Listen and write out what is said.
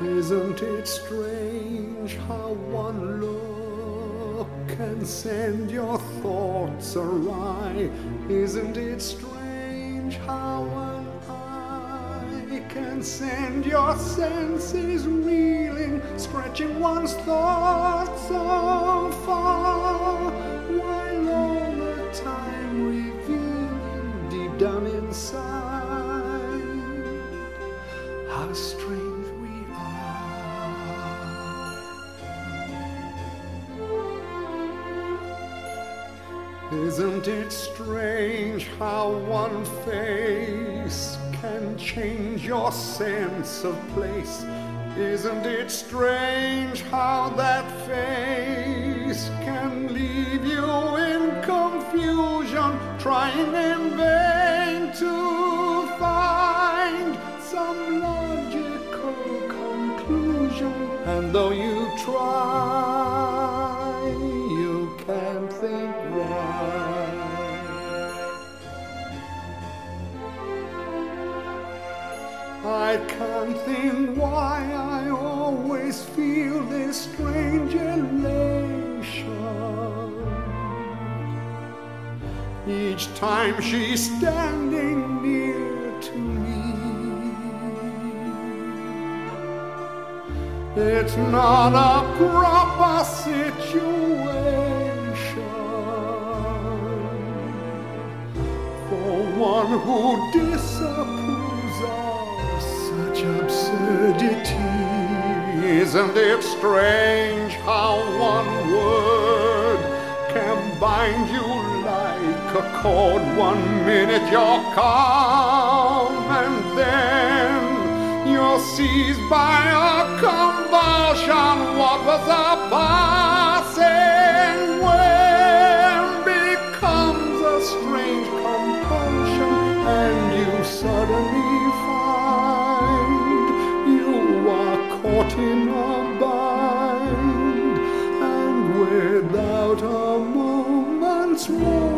Isn't it strange how one look can send your thoughts awry? Isn't it strange how an eye can send your senses reeling, stretching one's thoughts so far, while all the time revealing deep down inside how strange we are. Isn't it strange how one face can change your sense of place? Isn't it strange how that face can leave you in confusion, trying in vain to find some logical conclusion? And though you try, you can't think why. I can't think why I always feel this strange elation each time she's standing near to me. It's not a proper situation for one who disapproves of such absurdity. Isn't it strange how one word can bind you like a cord? 1 minute you're calm and then you're seized by a convulsion. What was a passing whim becomes a strange compulsion, and you suddenly find you are caught in a bind, and without a moment's warning